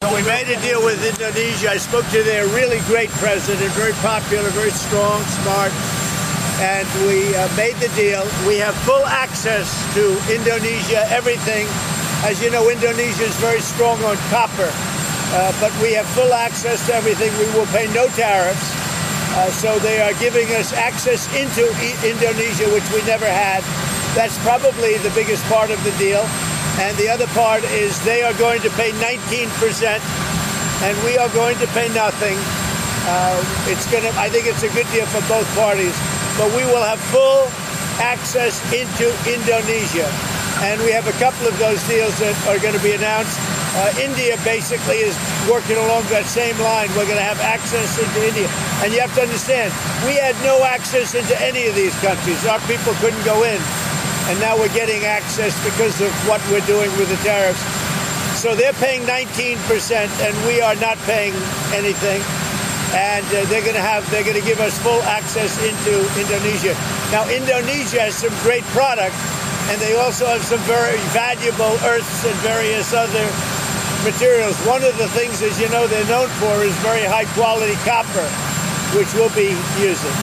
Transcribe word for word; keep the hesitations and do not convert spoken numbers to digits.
we made a deal with Indonesia. I spoke to their really great president, very popular, very strong, smart, and we uh, made the deal. We have full access to Indonesia, everything. As you know, Indonesia is very strong on copper, uh, but we have full access to everything. We will pay no tariffs. Uh, so they are giving us access into e Indonesia, which we never had. That's probably the biggest part of the deal. And the other part is they are going to pay nineteen percent, and we are going to pay nothing. Uh, it's going to, I think it's a good deal for both parties. But we will have full access into Indonesia. And we have a couple of those deals that are going to be announced. Uh, India basically is working along that same line. We're going to have access into India. And you have to understand, we had no access into any of these countries. Our people couldn't go in. And now we're getting access because of what we're doing with the tariffs. So they're paying nineteen percent, and we are not paying anything. And uh, they're going to have, they're going to give us full access into Indonesia. Now, Indonesia has some great product, and they also have some very valuable earths and various other materials. One of the things, as you know, they're known for is very high quality copper, which we'll be using.